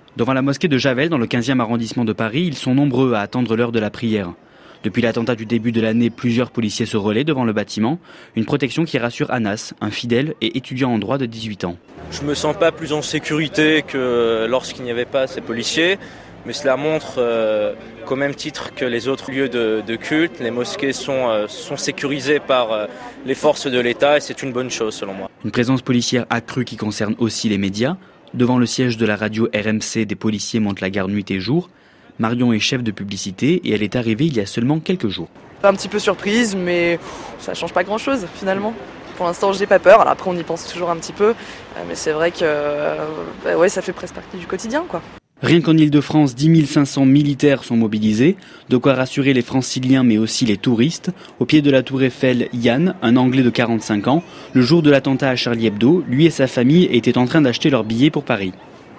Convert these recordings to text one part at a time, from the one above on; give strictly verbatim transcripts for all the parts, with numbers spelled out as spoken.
Devant la mosquée de Javel, dans le quinzième arrondissement de Paris, ils sont nombreux à attendre l'heure de la prière. Depuis l'attentat du début de l'année, plusieurs policiers se relaient devant le bâtiment. Une protection qui rassure Anas, un fidèle et étudiant en droit de dix-huit ans. Je me sens pas plus en sécurité que lorsqu'il n'y avait pas ces policiers. Mais cela montre euh, qu'au même titre que les autres lieux de, de culte, les mosquées sont, euh, sont sécurisées par euh, les forces de l'État et c'est une bonne chose selon moi. Une présence policière accrue qui concerne aussi les médias. Devant le siège de la radio R M C, des policiers montent la garde nuit et jour. Marion est chef de publicité et elle est arrivée il y a seulement quelques jours. Un petit peu surprise, mais ça change pas grand-chose finalement. Pour l'instant, j'ai pas peur. Alors après, on y pense toujours un petit peu, mais c'est vrai que euh, bah ouais, ça fait presque partie du quotidien, quoi. Rien qu'en Ile-de-France, dix mille cinq cents militaires sont mobilisés, de quoi rassurer les franciliens mais aussi les touristes. Au pied de la tour Eiffel, Yann, un Anglais de quarante-cinq ans, le jour de l'attentat à Charlie Hebdo, lui et sa famille étaient en train d'acheter leurs billets pour Paris.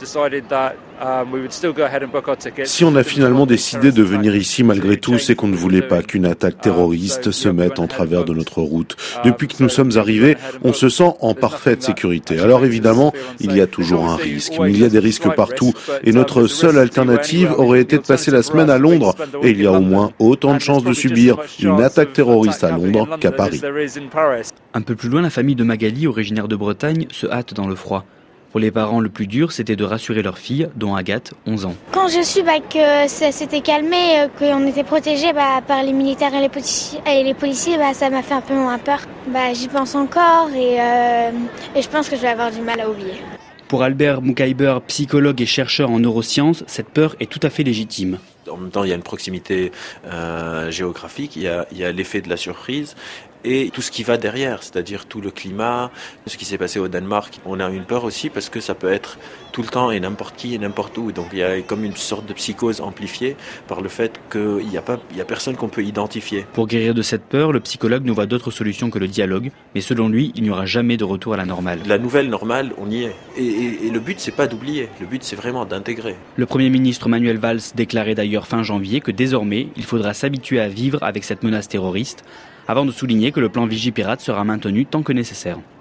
Si on a finalement décidé de venir ici malgré tout, c'est qu'on ne voulait pas qu'une attaque terroriste se mette en travers de notre route. Depuis que nous sommes arrivés, on se sent en parfaite sécurité. Alors évidemment, il y a toujours un risque, mais il y a des risques partout. Et notre seule alternative aurait été de passer la semaine à Londres. Et il y a au moins autant de chances de subir une attaque terroriste à Londres qu'à Paris. Un peu plus loin, la famille de Magali, originaire de Bretagne, se hâte dans le froid. Pour les parents, le plus dur, c'était de rassurer leur fille, dont Agathe, onze ans. Quand je suis bah, que ça s'était calmé, qu'on était protégés bah, par les militaires et les policiers, et les policiers bah, ça m'a fait un peu moins peur. Bah, j'y pense encore et, euh, et je pense que je vais avoir du mal à oublier. Pour Albert Moukaiber, psychologue et chercheur en neurosciences, cette peur est tout à fait légitime. En même temps, il y a une proximité euh, géographique, il y a, il y a l'effet de la surprise et tout ce qui va derrière, c'est-à-dire tout le climat, ce qui s'est passé au Danemark. On a une peur aussi parce que ça peut être tout le temps et n'importe qui et n'importe où. Donc il y a comme une sorte de psychose amplifiée par le fait qu'il n'y a pas, il y a personne qu'on peut identifier. Pour guérir de cette peur, le psychologue ne voit d'autre solution que le dialogue, mais selon lui, il n'y aura jamais de retour à la normale. La nouvelle normale, on y est. Et, et, et le but, c'est pas d'oublier, le but, c'est vraiment d'intégrer. Le Premier ministre Manuel Valls déclarait d'ailleurs fin janvier que désormais, il faudra s'habituer à vivre avec cette menace terroriste, avant de souligner que le plan Vigipirate sera maintenu tant que nécessaire.